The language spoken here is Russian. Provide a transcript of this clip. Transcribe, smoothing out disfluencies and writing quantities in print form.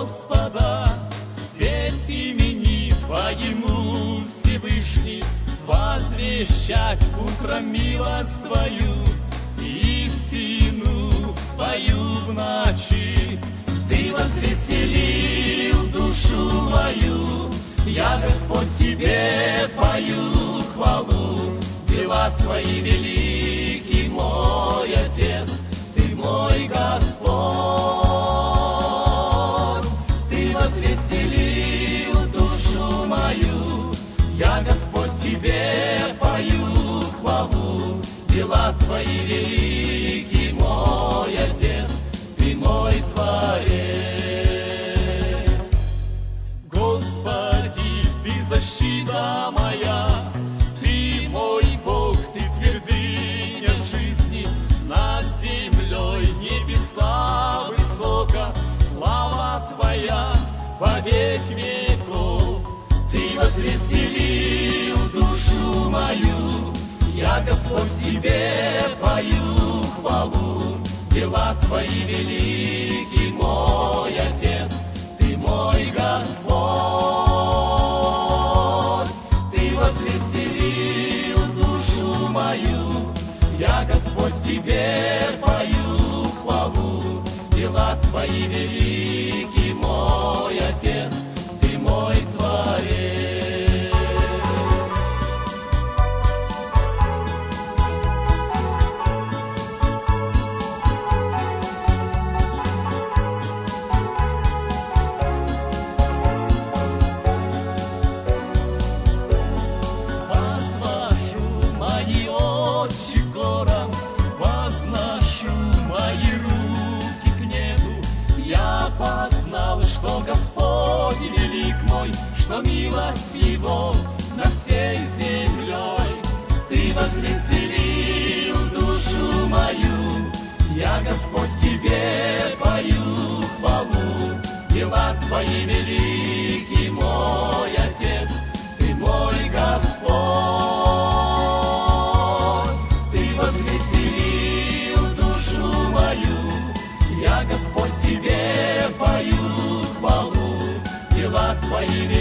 Господа, петь имени Твоему, Всевышний, возвещать утром милость Твою, истину Твою в ночи. Ты возвеселил душу мою, я, Господь, Тебе пою хвалу. Дела Твои велики, мой Отец, Ты мой Господь. Ты возвеселил душу мою, я, Господь, Тебе пою хвалу. Дела Твои велики, мой Отец, Ты мой Творец. Господи, Ты защита моя, Ты мой Бог, Ты твердыня жизни, над землей небеса высоко, слава Твоя во век веков. Ты возвеселил душу мою, я, Господь, Тебе пою хвалу. Дела Твои велики, мой Отец, Ты мой Господь. Ты возвеселил душу мою, я, Господь, Тебе пою хвалу. Дела Твои велики, мой Отец, Ты мой Творец. Познал, что Господь велик мой, что милость Его над всей землей. Ты возвеселил душу мою, я, Господь, Тебе пою хвалу. Дела Твои велики, мой Отец, Ты мой Господь. Ты возвеселил душу мою, я, Господь, Тебе пою хвалу. Дела Твои